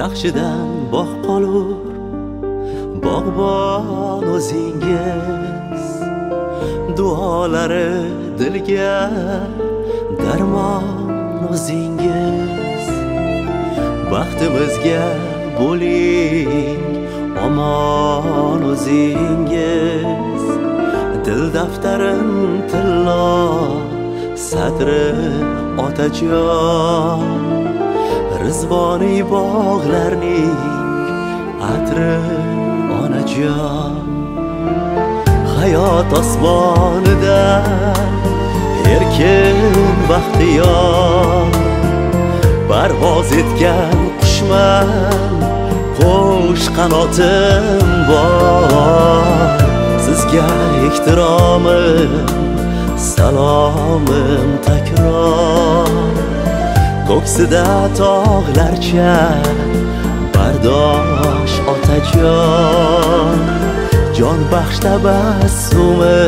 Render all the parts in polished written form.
baxshidan bog' qolur, bog'bon o'zingiz. Duolari dilga darmon o'zingiz. Baxtimizga bo'ling omon o'zingiz. Dil daftarin tillo sadri otajon. Rizvoniy bog'larning atri onajon. Hayot osmonida erkin baxtiyor. Parvoz etgan qushman, qo'sh qanotim bor. Sizga ehtiromim, salomim takror. Ko'ksida tog'larcha bardosh otajon. Jon baxsh tabassumi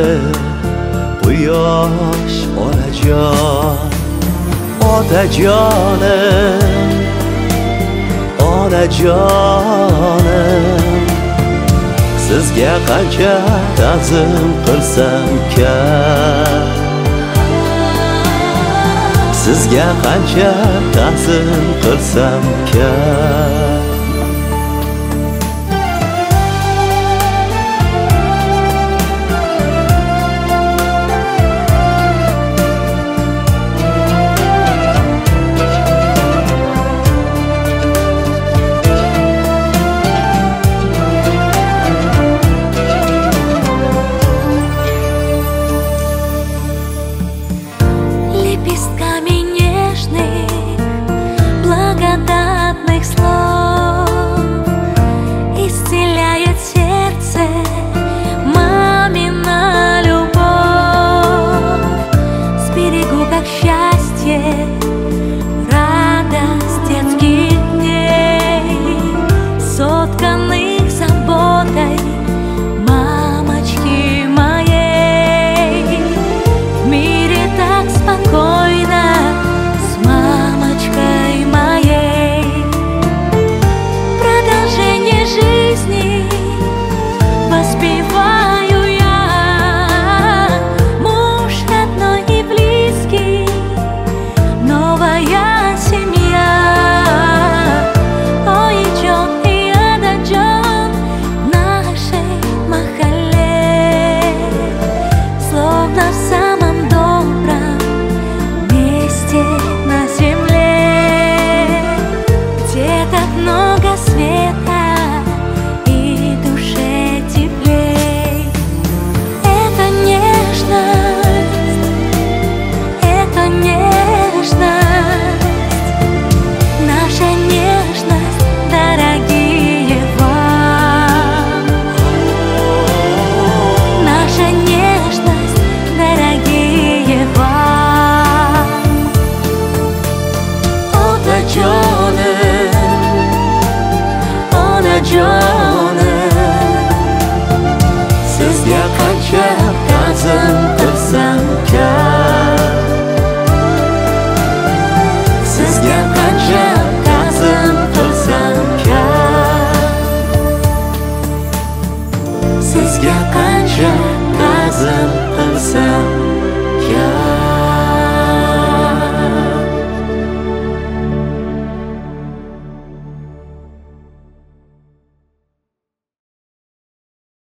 quyosh onajon. Otajonim, onajonim, sizga qancha ta'zim qilsam kam. Sizga qancha ta'zim qilsam kam.